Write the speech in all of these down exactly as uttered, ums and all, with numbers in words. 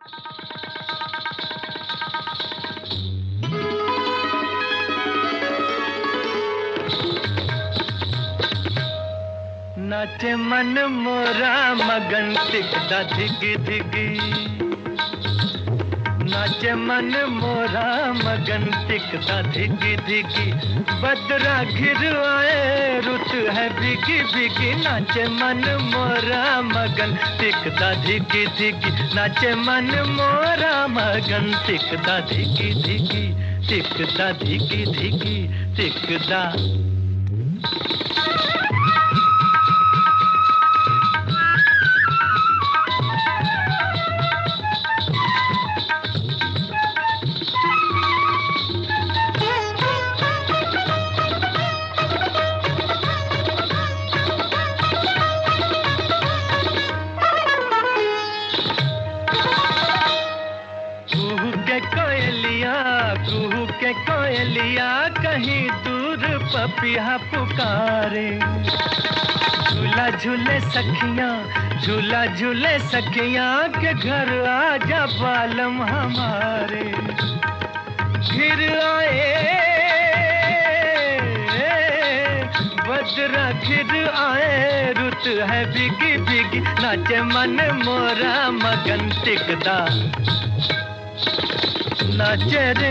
नाचे मन मोरा मगन टिकदा धिगी धिगी, नाचे मन मोरा मगन टिकदा धिगी धिगी, बदरा घिर आए रुत है भीगी भीगी। नाचे मन मोरा मगन टिकदा धिगी धिगी, नाचे मन मोरा मगन टिकदा धिगी धिगी, टिकदा धिगी धिगी टिकदा। कुहू के कोयलिया कहीं दूर पपिया पुकारे, झूला झूले सखियां झूला झूले सखियां के घर आजा बालम हमारे। घिर आए बदरा घिर आए रुत है भीगी भीगी, नाचे मन मोरा मगन टिकदा, नाचे रे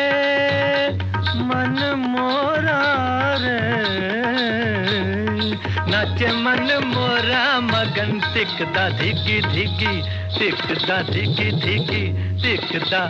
मन मोरा रे, नाचे मन मोरा मगन टिकदा धिगी धिगी, टिकदा धिगी धिगी टिकदा।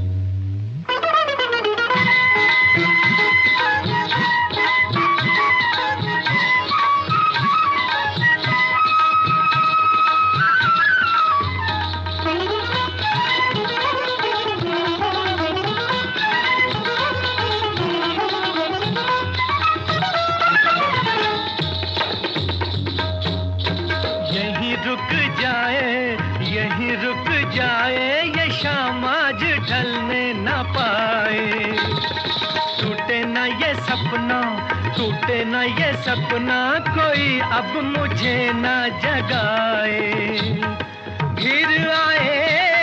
रुक जाए यहीं रुक जाए ये शाम आज ढलने न पाए, टूटे न ये सपना टूटे न ये सपना कोई अब मुझे न जगाए। घिर आए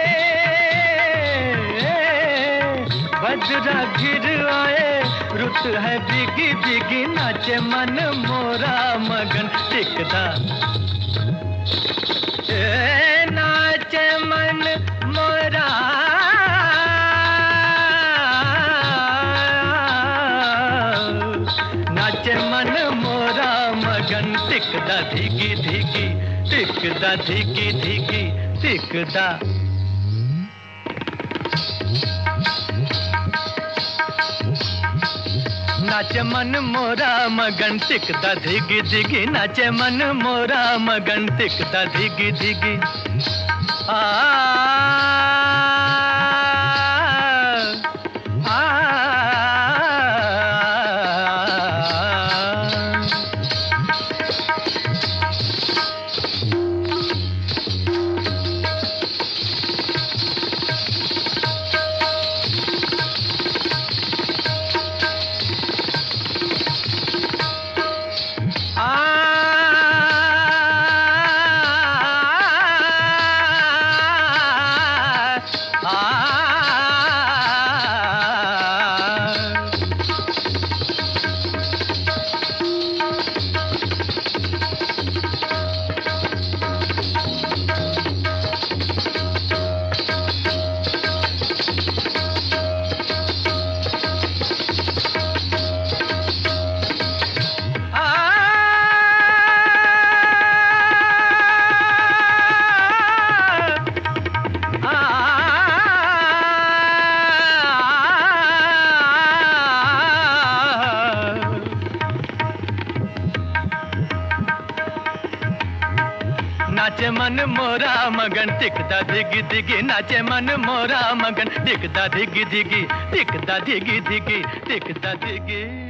बदरा घिर आए रुत है भीगी भीगी, नाचे मन मोरा मगन टिकदा, नाचे मन मोरा नाचे मन मोरा मगन टिकदा धिगी धिगी, टिकदा धिगी धिगी टिकदा। नाचे मन मोरा मगन टिकदा धिगी धिगी, नाचे मन मोरा मगन टिकदा धिगी धिगी। आ, आ, आ, नाचे मन मोरा मगन टिकदा धिगी धिगी, नाचे मन मोरा मगन टिकदा धिगी धिगी, टिकदा धिगी धिगी टिकदा धिगी।